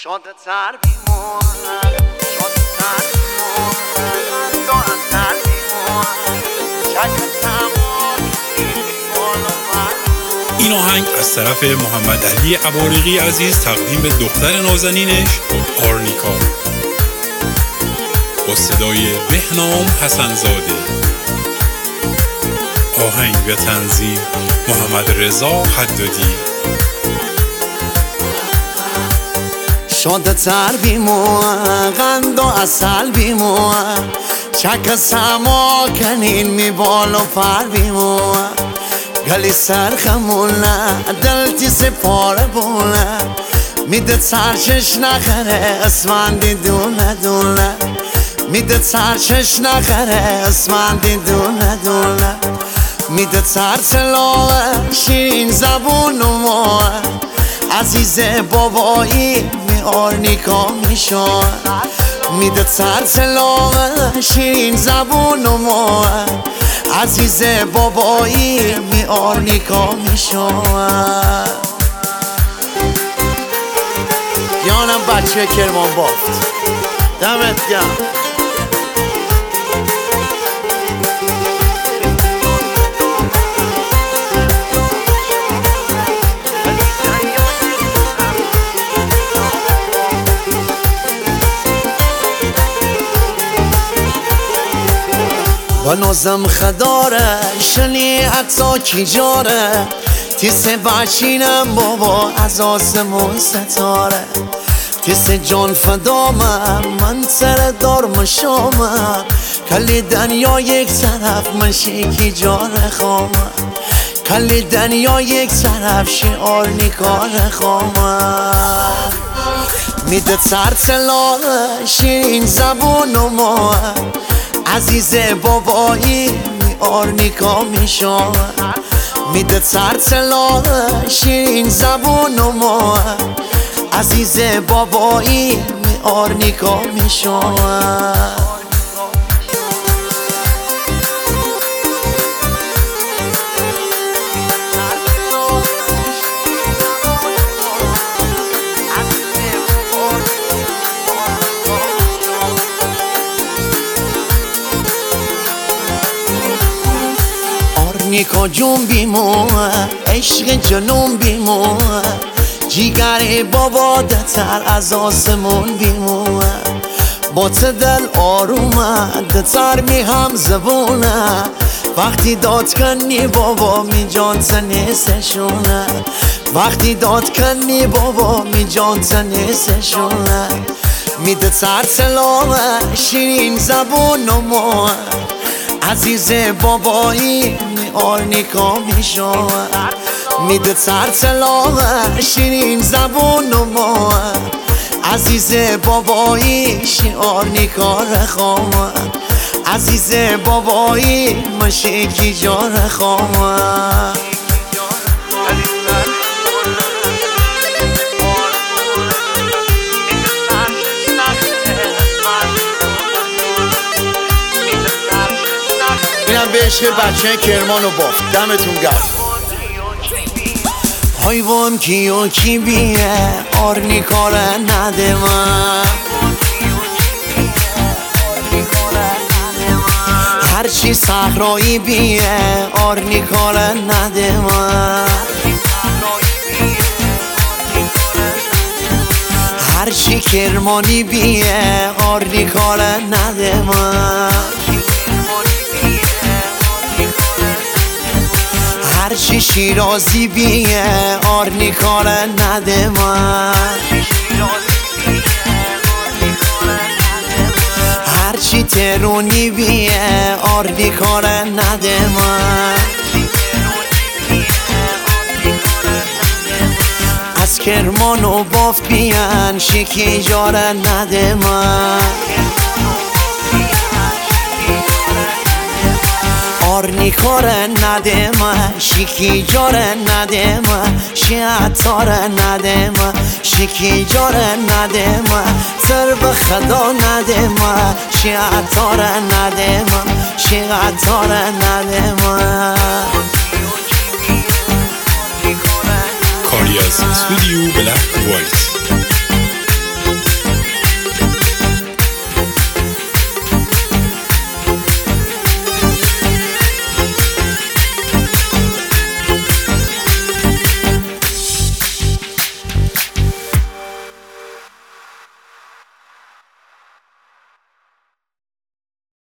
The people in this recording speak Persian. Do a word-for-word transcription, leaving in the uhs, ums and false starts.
شده تر بیمون شده تر بیمون دارن تر بیمون چکت تمام این آهنگ از طرف محمد علی عبارقی عزیز تقدیم به دختر نازنینش آرنیکا با صدای بهنام حسن‌زاده. آهنگ و تنظیم محمد رضا حدادی. شده تر بیمون قند و اصل بیمون چک سما کنین می بال و پر بیمون گلی سرخمونه دلتی سپاره بونه میده سرچش نخره اسمندی دونه دونه میده سرچش نخره اسمندی دونه دونه میده سرچ لاغه شیرین زبون و ماه عزیز بابایی می آرنیکا میشون میده سرچ لاغه شیرین زبون و ماه عزیز بابایی می آرنیکا میشون. یانم بچه کرمان بافت دمت گرم. با نازم خداره شنی حتی کی جاره تیس بچینم بابا از آسمون ستاره تیس جان فدامم من سر دار مشامم کلی دنیا یک طرف من شیکی جان خامم کلی دنیا یک طرف شعار نیکار خامم میده ترس لاغه شیرین زبون و ماه عزیز بابایی می آرنیکا میشون میده ترس لاغه شیرین زبون و ماه عزیز بابایی می آرنیکا میشون. آرنیکا جون بیمون عشق جنون بیمون جیگر بابا دتر از آسمون بیمون با دل آرومه دتر می هم زبونه وقتی داد کنی بابا می جان تنیسشونه وقتی داد کنی بابا می جان تنیسشونه میده ترس لاغه شیرین زبون و ماه عزیز بابایی می آرنیکا میشون میده ترس لاغه شیرین زبون و ماه عزیز بابایی شی آرنیکا رخامه عزیز بابایی مشیکی جا رخامه. اینم بهش بچه کرمان و بافت دمتون گرم. حیوان کیو کی بیه آرنیکا را نده من هرچی صحرایی بیه آرنیکا را نده من هرچی کرمانی بیه آرنیکا را نده من هرچی شیرازی بیه آرنیکا را نده من هرچی ترونی بیه آرنیکا را نده من از کرمان و بافت بیان شیکی جا را نده من آرنیکا را نده من شیکی جا را نده من شیعتا را نده من شیکی جا را نده من سر به خدا نده من شیعتا را نده من شیعتا را نده من. کاری از استودیو بلک وایت.